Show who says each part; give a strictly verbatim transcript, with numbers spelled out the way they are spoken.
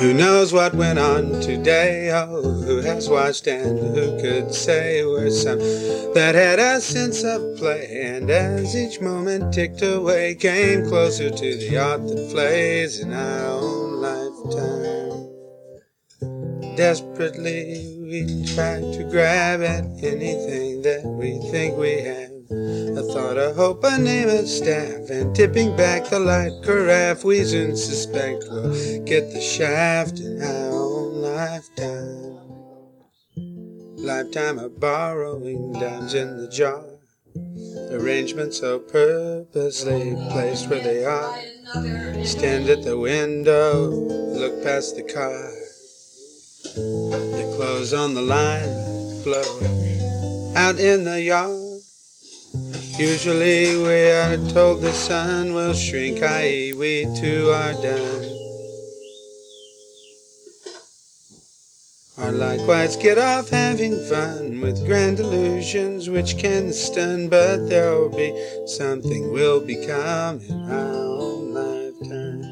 Speaker 1: Who knows what went on today? Oh, who has watched and who could say? We're some that had a sense of play, and as each moment ticked away, came closer to the art that flays in our own lifetime. Desperately we try to grab at anything that we think we have. A thought, a hope, a name, a staff, and tipping back the light carafe, we soon suspect we'll get the shaft in our own lifetime. Lifetime of borrowing dimes in the jar, arrangements so purposely placed where they are. Stand at the window, look past the car, the clothes on the line flow out in the yard. Usually we are told the sun will shrink, that is we too are done. Or likewise get off having fun with grand illusions which can stun, but there'll be something we'll become in our own lifetime.